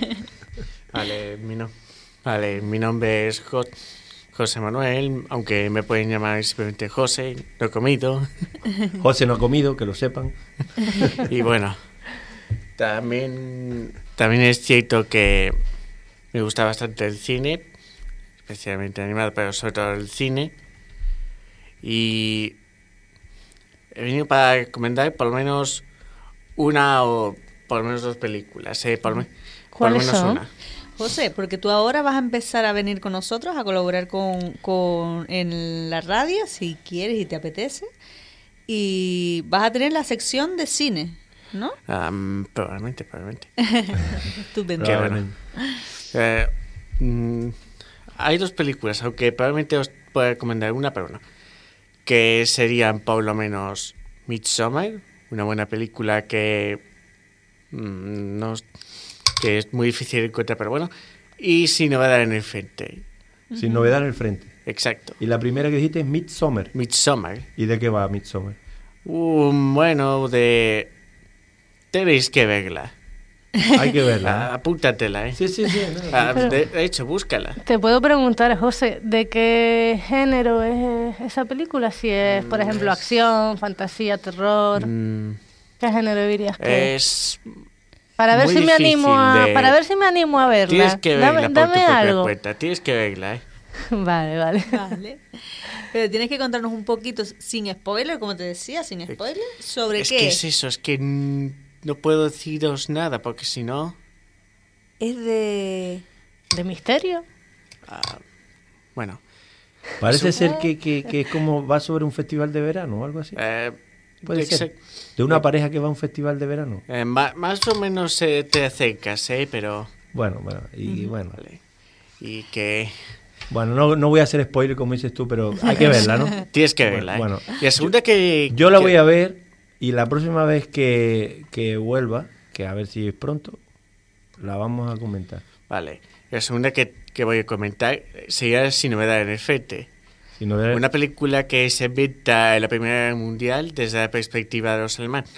Speaker 5: Mi nombre es José Manuel, aunque me pueden llamar simplemente José, no he comido.
Speaker 2: José no ha comido, que lo sepan.
Speaker 5: Y bueno, también es cierto que me gusta bastante el cine, especialmente animado, pero sobre todo el cine. Y he venido para recomendar por lo menos una o por lo menos 2 películas, por lo menos una.
Speaker 4: José, porque tú ahora vas a empezar a venir con nosotros a colaborar en la radio, si quieres y te apetece, y vas a tener la sección de cine, ¿no?
Speaker 5: Probablemente.
Speaker 4: Estupendo.
Speaker 5: Bueno. Hay 2 películas, aunque probablemente os pueda recomendar una, pero no, que serían por lo menos Midsommar, una buena película que es muy difícil de encontrar, pero bueno, y Sin novedad en el frente.
Speaker 2: Sin novedad en el frente.
Speaker 5: Exacto.
Speaker 2: Y la primera que dijiste es Midsommar. ¿Y de qué va Midsommar?
Speaker 5: Bueno, tenéis que verla.
Speaker 2: Hay que verla.
Speaker 5: Apúntatela, ¿eh?
Speaker 2: Sí.
Speaker 5: De hecho, búscala.
Speaker 8: Te puedo preguntar, José, ¿de qué género es esa película? Si es, por ejemplo, acción, fantasía, terror. ¿Qué género dirías que
Speaker 5: es?
Speaker 8: Para ver si me animo a verla.
Speaker 5: Tienes que verla por tu
Speaker 8: propia
Speaker 5: cuenta. Tienes que verla, ¿eh?
Speaker 8: Vale.
Speaker 4: Pero tienes que contarnos un poquito, sin spoiler, como te decía, sin spoiler, sobre
Speaker 5: es
Speaker 4: qué.
Speaker 5: Que es eso, es que no puedo deciros nada, porque si no...
Speaker 4: Es de
Speaker 8: misterio.
Speaker 5: Bueno.
Speaker 2: Parece ser que es como va sobre un festival de verano o algo así. Puede ser. De una pareja que va a un festival de verano.
Speaker 5: Más o menos te acercas, pero...
Speaker 2: Bueno. Vale.
Speaker 5: Y que...
Speaker 2: Bueno, no voy a hacer spoiler como dices tú, pero hay que verla, ¿no?
Speaker 5: Tienes que verla,
Speaker 2: Bueno.
Speaker 5: Y aseguda que...
Speaker 2: Yo la voy a ver, y la próxima vez que vuelva, que a ver si es pronto, la vamos a comentar.
Speaker 5: Vale. La segunda que voy a comentar sería Sin novedad en el frente. Una película que se ambienta en la Primera Guerra Mundial desde la perspectiva de los alemanes.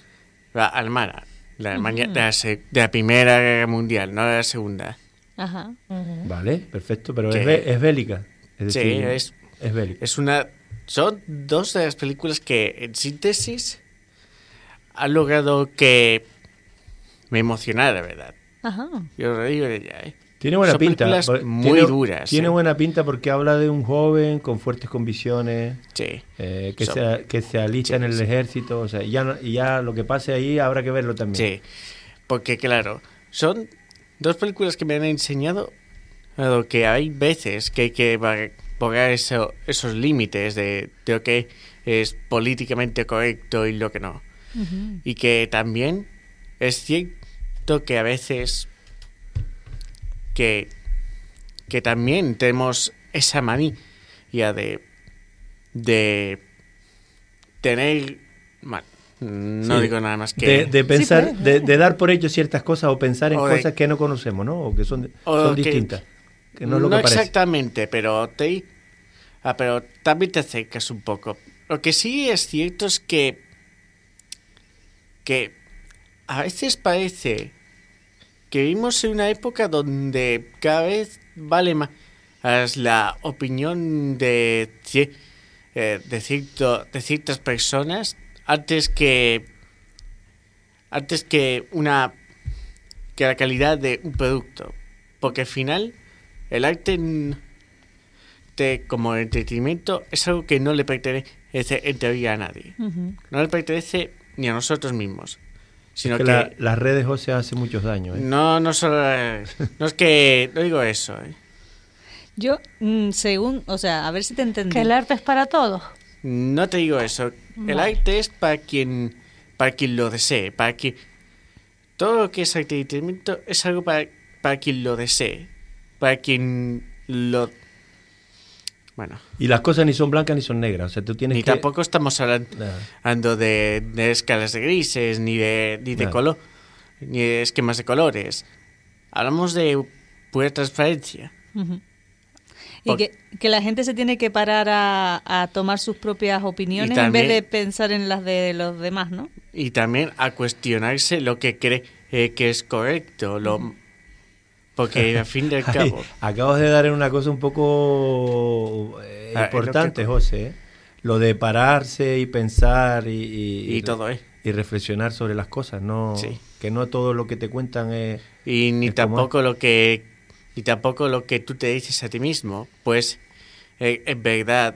Speaker 5: De la Primera Guerra Mundial, no de la Segunda.
Speaker 4: Ajá.
Speaker 2: Vale, perfecto, pero es bélica. Es decir,
Speaker 5: sí,
Speaker 2: es bélica.
Speaker 5: Son dos de las películas que, en síntesis, han logrado que me emocionara, la verdad.
Speaker 4: Ajá.
Speaker 5: Yo lo digo de ella,
Speaker 2: Tiene buena
Speaker 5: son
Speaker 2: pinta.
Speaker 5: películas muy duras.
Speaker 2: Tiene buena pinta porque habla de un joven con fuertes convicciones,
Speaker 5: sí.
Speaker 2: que se alista en el ejército. O sea, ya lo que pase ahí habrá que verlo también.
Speaker 5: Sí, porque claro, son dos películas que me han enseñado que hay veces que hay que borrar esos límites de lo que es políticamente correcto y lo que no. Uh-huh. Y que también es cierto que a veces que también tenemos esa manía de tener... No digo nada más que...
Speaker 2: De pensar, sí, pues. de dar por hecho ciertas cosas o pensar en cosas que no conocemos, ¿no? O que son distintas. Que no es lo que parece.
Speaker 5: Exactamente, pero también te acercas un poco. Lo que sí es cierto es que a veces parece que vivimos en una época donde cada vez vale más la opinión de ciertas personas antes que la calidad de un producto, porque al final el arte como entretenimiento es algo que no le pertenece en teoría a nadie. Uh-huh. No le pertenece ni a nosotros mismos. Sino
Speaker 2: es que las redes, José, hacen muchos daños.
Speaker 5: No solo... no es que... No digo eso.
Speaker 4: Yo, según... O sea, a ver si te entendí.
Speaker 8: ¿Que el arte es para todos?
Speaker 5: No te digo eso. Vale. El arte es para quien lo desee. Para que todo lo que es entretenimiento es algo para quien lo desee. Para quien lo... Bueno.
Speaker 2: Y las cosas ni son blancas ni son negras. O sea, tú tienes
Speaker 5: ni tampoco estamos hablando de escalas de grises, ni de color, ni de esquemas de colores. Hablamos de pura transparencia.
Speaker 4: Uh-huh. Y que la gente se tiene que parar a tomar sus propias opiniones también, en vez de pensar en las de los demás, ¿no?
Speaker 5: Y también a cuestionarse lo que cree que es correcto, porque al fin y al cabo...
Speaker 2: Acabas de dar en una cosa un poco importante, José. Lo de pararse y pensar y
Speaker 5: todo,
Speaker 2: y reflexionar sobre las cosas, no sí. Que no todo lo que te cuentan es...
Speaker 5: Y ni tampoco lo que tú te dices a ti mismo, pues en verdad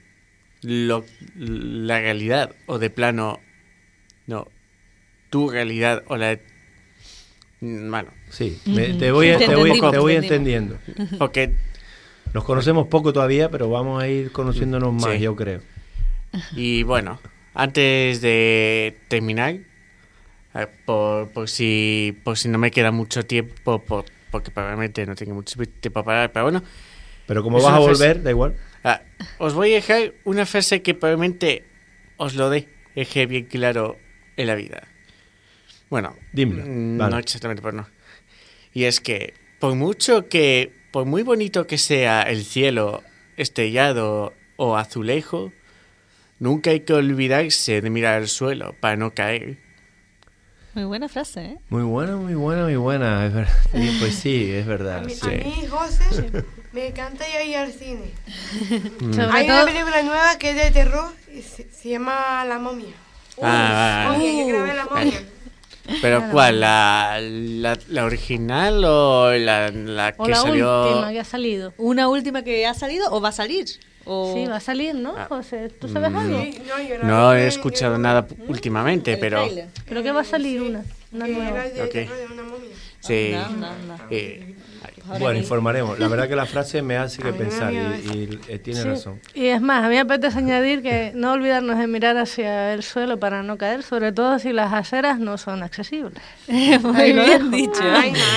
Speaker 5: la realidad o de plano no tu realidad o la... Bueno,
Speaker 2: sí, te voy entendiendo.
Speaker 5: Porque
Speaker 2: nos conocemos poco todavía, pero vamos a ir conociéndonos más, sí. Yo creo.
Speaker 5: Y bueno, antes de terminar, por si no me queda mucho tiempo, porque probablemente no tengo mucho tiempo para hablar, pero bueno.
Speaker 2: Pero como vas a volver, da igual.
Speaker 5: Os voy a dejar una frase que probablemente os lo deje bien claro en la vida. Bueno,
Speaker 2: dímelo.
Speaker 5: No exactamente, pero no. Y es que por muy bonito que sea el cielo estrellado o azulejo, nunca hay que olvidarse de mirar al suelo para no caer.
Speaker 4: Muy buena frase, ¿eh?
Speaker 2: Muy buena. Es verdad. Sí, pues sí, es verdad.
Speaker 6: A mí,
Speaker 2: sí.
Speaker 6: José, me encanta ir al cine. Hay una película nueva que es de terror y se llama La Momia. Yo grabé La Momia.
Speaker 5: ¿Pero cuál? ¿La original o la que salió?
Speaker 8: La última que ha salido.
Speaker 4: ¿Una última que ha salido o va a salir?
Speaker 8: Sí, va a salir, ¿no, José? ¿Tú sabes algo?
Speaker 6: Sí,
Speaker 5: no he escuchado nada últimamente, pero...
Speaker 8: Creo que va a salir una nueva.
Speaker 6: De una momia.
Speaker 5: Sí.
Speaker 2: Bueno, informaremos. La verdad que la frase me hace que pensar y tiene razón.
Speaker 8: Y es más, a mí me apetece añadir que no olvidarnos de mirar hacia el suelo para no caer, sobre todo si las aceras no son accesibles.
Speaker 4: Muy bien dicho.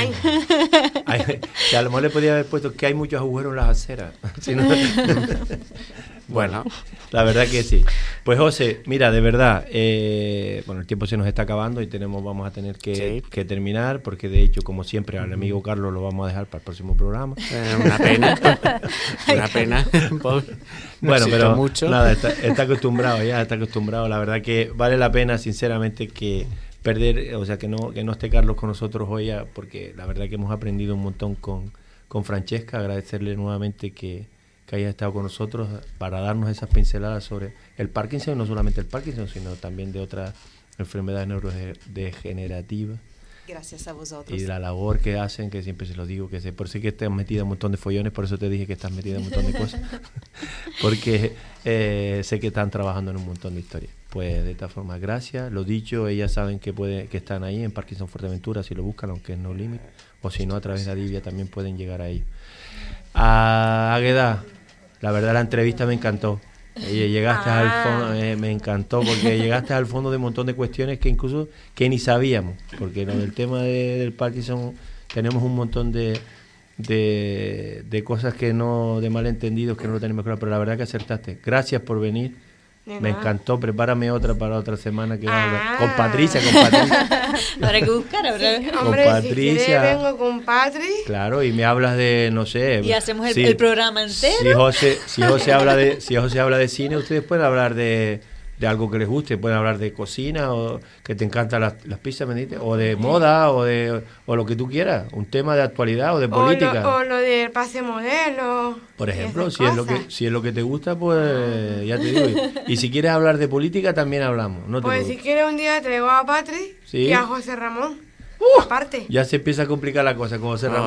Speaker 2: Que a lo mejor le podía haber puesto que hay muchos agujeros en las aceras. Si no...
Speaker 5: Bueno,
Speaker 2: la verdad que sí. Pues José, mira, de verdad, bueno, el tiempo se nos está acabando y vamos a tener que terminar, porque de hecho, como siempre, al amigo Carlos lo vamos a dejar para el próximo programa.
Speaker 5: Una pena. Una pena.
Speaker 2: Bueno, pero
Speaker 5: mucho.
Speaker 2: Nada, está acostumbrado ya, está acostumbrado. La verdad que vale la pena, sinceramente, que perder, o sea, que no esté Carlos con nosotros hoy, porque la verdad que hemos aprendido un montón con Francesca. Agradecerle nuevamente que haya estado con nosotros para darnos esas pinceladas sobre el Parkinson, no solamente el Parkinson, sino también de otras enfermedades neurodegenerativas.
Speaker 7: Gracias a vosotros.
Speaker 2: Y la labor que hacen, que siempre se lo digo, por eso que estás metida en un montón de follones, por eso te dije que estás metida en un montón de cosas, porque sé que están trabajando en un montón de historias. Pues de esta forma, gracias. Lo dicho, ellas saben que están ahí en Parkinson Fuerteventura, si lo buscan, aunque es No Limit, o si no, a través de Adivia también pueden llegar a ellos. A Águeda, la verdad la entrevista me encantó. Llegaste al fondo, me encantó, porque llegaste al fondo de un montón de cuestiones que incluso que ni sabíamos, porque en el tema del Parkinson tenemos un montón de cosas que no, de malentendidos que no lo tenemos claro, pero la verdad que acertaste. Gracias por venir. Me encantó, prepárame otra para otra semana que va a hablar. Con Patricia.
Speaker 4: Habrá que buscar,
Speaker 6: hombre,
Speaker 2: con Patricia.
Speaker 6: Si vengo con Patri.
Speaker 2: Claro, y me hablas de, no sé.
Speaker 4: Y hacemos el programa entero.
Speaker 2: Si José habla de cine, ustedes pueden hablar de algo que les guste, pueden hablar de cocina, o que te encantan las pizzas, ¿me entiendes? O de moda, o lo que tú quieras, un tema de actualidad o de política.
Speaker 6: O lo del pase modelo.
Speaker 2: Por ejemplo, si es lo que te gusta, pues ya te digo. Y si quieres hablar de política, también hablamos. No te
Speaker 6: pues si quieres un día traigo a Patri y a José Ramón. Aparte.
Speaker 2: Ya se empieza a complicar la cosa con José Ramón.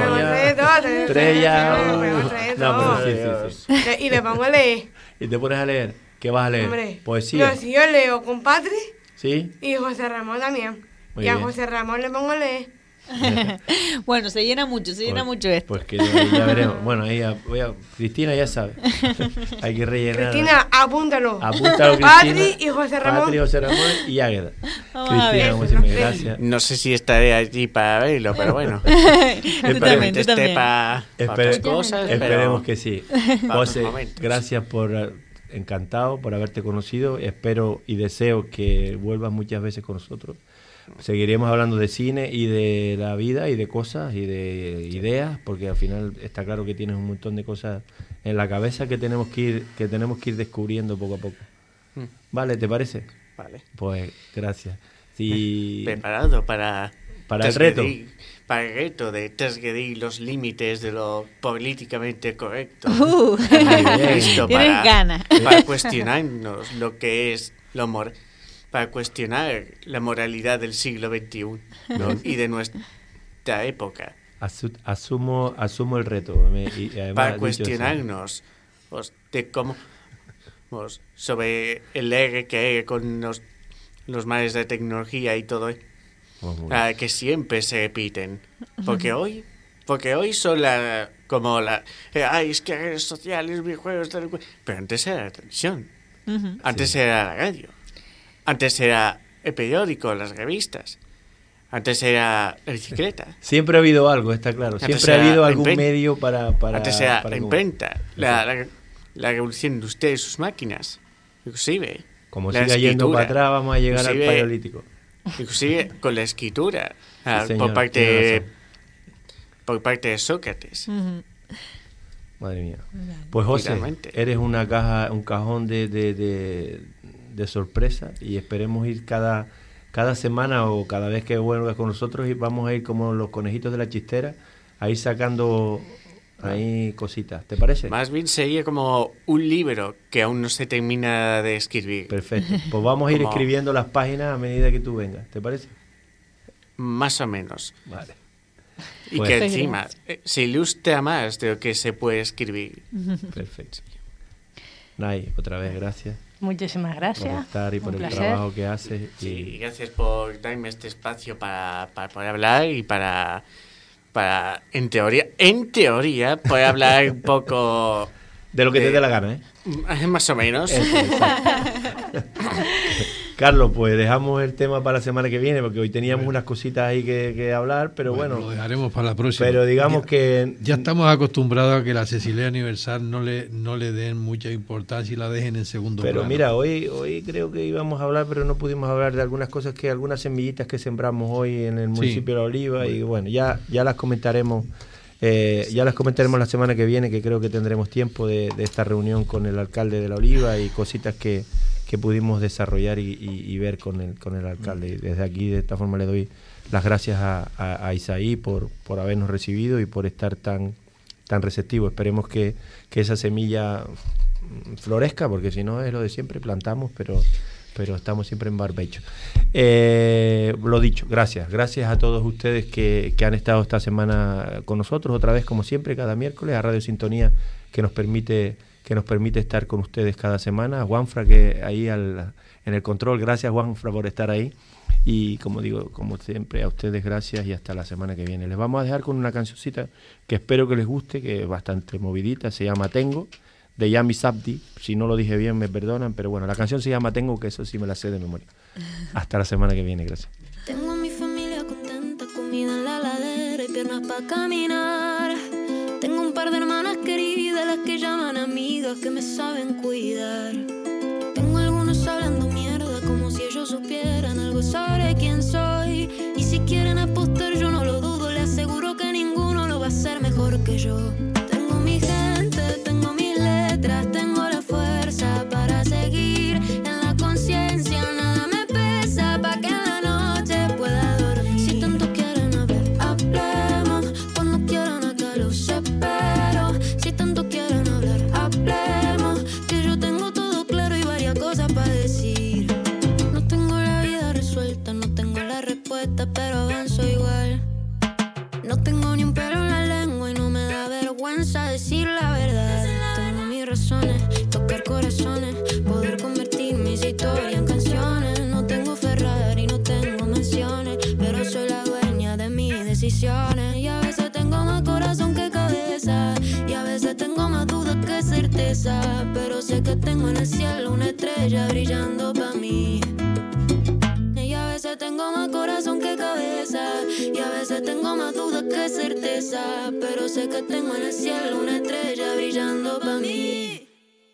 Speaker 6: Y le pongo a leer.
Speaker 2: ¿Y te pones a leer? ¿Qué vas a leer?
Speaker 6: Hombre,
Speaker 2: poesía.
Speaker 6: No, si yo leo con Patri.
Speaker 2: Sí.
Speaker 6: Y José Ramón también.
Speaker 2: Muy
Speaker 6: y a
Speaker 2: bien.
Speaker 6: José Ramón le pongo a leer.
Speaker 4: Bueno, se llena mucho esto.
Speaker 2: Pues que ya veremos. Bueno, ahí Cristina ya sabe. Hay que rellenar.
Speaker 6: Cristina, apúntalo.
Speaker 2: Apúntalo, Cristina.
Speaker 6: Patri y José Ramón.
Speaker 2: Patri, José Ramón y Águeda.
Speaker 4: Cristina,
Speaker 2: muchísimas gracias.
Speaker 5: No sé si estaré allí para verlo, pero bueno.
Speaker 4: Tú también.
Speaker 5: Para otras cosas.
Speaker 2: Esperemos que sí. José, gracias encantado por haberte conocido. Espero y deseo que vuelvas muchas veces con nosotros. Seguiremos hablando de cine y de la vida y de cosas y de ideas, porque al final está claro que tienes un montón de cosas en la cabeza que tenemos que ir descubriendo poco a poco. ¿Vale? ¿Te parece?
Speaker 5: Vale.
Speaker 2: Pues gracias. Sí.
Speaker 5: Preparado para
Speaker 2: el reto.
Speaker 5: Para el reto de transgredir los límites de lo políticamente correcto.
Speaker 4: Listo tienes ganas.
Speaker 5: Para cuestionarnos lo que es lo moral. Para cuestionar la moralidad del siglo XXI, ¿no? Y de nuestra época.
Speaker 2: Asumo el reto.
Speaker 5: Para cuestionarnos de cómo sobre el eje que hay con los males de tecnología y todo que siempre se repiten. Porque hoy son es que redes sociales, videojuegos, pero antes era la televisión, antes era la radio. Antes era el periódico, las revistas. Antes era la bicicleta.
Speaker 2: Siempre ha habido algo, está claro. Siempre ha habido algún medio para
Speaker 5: antes era la imprenta, la revolución industrial y sus máquinas. Inclusive.
Speaker 2: Como siga yendo para atrás, vamos a llegar al paleolítico.
Speaker 5: Inclusive con la escritura, por parte de Sócrates.
Speaker 2: Madre mía. Pues José, eres un cajón de sorpresa, y esperemos ir cada semana o cada vez que vuelvas con nosotros, y vamos a ir como los conejitos de la chistera, a ir sacando ahí cositas. ¿Te parece?
Speaker 5: Más bien sería como un libro que aún no se termina de escribir.
Speaker 2: Perfecto. Pues vamos a ir escribiendo las páginas a medida que tú vengas. ¿Te parece?
Speaker 5: Más o menos.
Speaker 2: Vale.
Speaker 5: Y pues, que encima se ilustra más de lo que se puede escribir.
Speaker 2: Perfecto. Nay, otra vez gracias.
Speaker 8: Muchísimas gracias.
Speaker 2: Por estar y por el trabajo que haces.
Speaker 5: Sí, gracias por darme este espacio para poder hablar y para en teoría, poder hablar un poco...
Speaker 2: De lo que te dé la gana,
Speaker 5: Más o menos.
Speaker 2: Carlos, pues dejamos el tema para la semana que viene, porque hoy teníamos unas cositas ahí que hablar, pero bueno.
Speaker 9: Lo dejaremos para la próxima.
Speaker 2: Pero digamos que...
Speaker 9: Ya estamos acostumbrados a que la Cecilia Universal no le den mucha importancia y la dejen en segundo plano.
Speaker 2: Pero mira, hoy creo que íbamos a hablar, pero no pudimos hablar de algunas cosas, algunas semillitas que sembramos hoy en el municipio de La Oliva, y bueno, ya las comentaremos. Ya las comentaremos la semana que viene, que creo que tendremos tiempo de esta reunión con el alcalde de La Oliva y cositas que pudimos desarrollar y ver con el alcalde. Y desde aquí, de esta forma, le doy las gracias a Isaí por habernos recibido y por estar tan receptivo. Esperemos que esa semilla florezca, porque si no es lo de siempre, plantamos, pero estamos siempre en barbecho. Lo dicho, gracias a todos ustedes que han estado esta semana con nosotros, otra vez como siempre, cada miércoles, a Radio Sintonía, que nos permite estar con ustedes cada semana. A Juanfra, que ahí en el control, gracias Juanfra por estar ahí, y como digo, como siempre, a ustedes gracias, y hasta la semana que viene. Les vamos a dejar con una cancioncita que espero que les guste, que es bastante movidita, se llama Tengo, de Yami Sabdi. Si no lo dije bien me perdonan, pero bueno, la canción se llama Tengo, que eso sí me la sé de memoria. Hasta la semana que viene, gracias.
Speaker 10: Tengo a mi familia contenta, comida en la ladera y piernas para caminar. Tengo un par de hermanas queridas, las que llaman amigas, que me saben cuidar. Tengo algunos hablando mierda, como si ellos supieran algo sobre quién soy. Y si quieren apostar, yo no lo dudo, les aseguro que ninguno lo va a hacer mejor que yo. Tengo mi gente, tengo mis letras, tengo la fuerza para seguir. En la conciencia nada me pesa, pa' que en la noche pueda dormir. Si tanto quieren hablar, hablemos. Cuando quieran acá los espero. Si tanto quieren hablar, hablemos. Que yo tengo todo claro y varias cosas para decir. No tengo la vida resuelta, no tengo la respuesta, pero avanzo igual. No tengo ni un pelo en la lengua y no me da vergüenza decir la verdad. Tengo mis razones, tocar corazones, poder convertir mis historias en canciones. No tengo Ferrari, no tengo mansiones, pero soy la dueña de mis decisiones. Y a veces tengo más corazón que cabeza, y a veces tengo más dudas que certeza, pero sé que tengo en el cielo una estrella brillando pa' mí. Y a veces tengo más corazón que cabeza, y a veces tengo más dudas que certeza, pero sé que tengo en el cielo una estrella brillando pa' mí.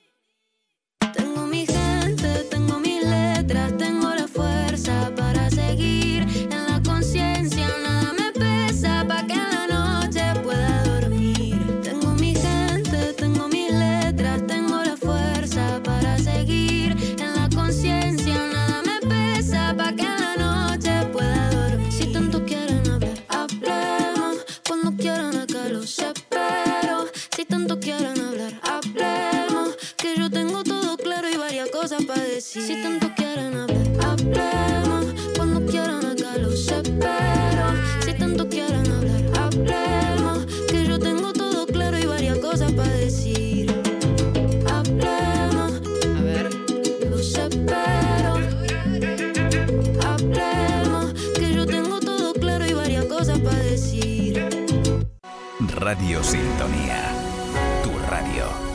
Speaker 10: Tengo mi gente, tengo mis letras, tengo la fuerza para seguir. En la conciencia nada me pesa, pa' que en la noche pueda dormir. Tengo mi gente, tengo mis letras, tengo la fuerza para seguir. En la conciencia nada me pesa, pa' que en la noche pueda dormir. Si tanto quieren hablar, hablemos. Cuando quieran acá los espero. Si tanto quieren hablar, hablemos. Que yo tengo todo claro y varias cosas para decir. Si tanto quieren hablar, hablemos. Cuando quieran acá los espero. Si tanto quieren hablar, hablemos. Que yo tengo todo claro y varias cosas para decir. Hablemos. A ver. Los espero. Hablemos. Que yo tengo todo claro y varias cosas para decir.
Speaker 1: Radio Sintonía, tu radio.